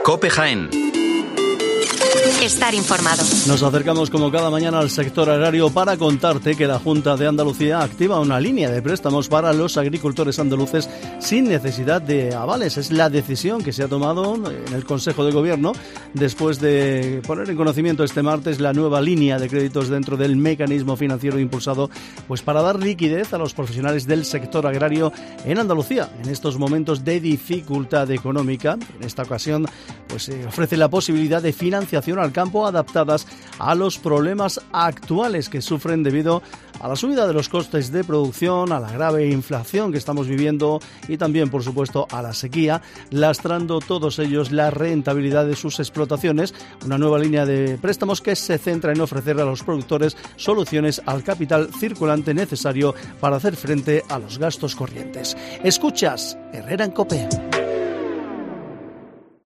COPE Jaén. Estar informado. Nos acercamos como cada mañana al sector agrario para contarte que la Junta de Andalucía activa una línea de préstamos para los agricultores andaluces sin necesidad de avales. Es la decisión que se ha tomado en el Consejo de Gobierno después de poner en conocimiento este martes la nueva línea de créditos dentro del mecanismo financiero impulsado pues para dar liquidez a los profesionales del sector agrario en Andalucía en estos momentos de dificultad económica. En esta ocasión pues se ofrece la posibilidad de financiación al campo adaptadas a los problemas actuales que sufren debido a la subida de los costes de producción, a la grave inflación que estamos viviendo y también, por supuesto, a la sequía, lastrando todos ellos la rentabilidad de sus explotaciones. Una nueva línea de préstamos que se centra en ofrecer a los productores soluciones al capital circulante necesario para hacer frente a los gastos corrientes. Escuchas Herrera en COPE.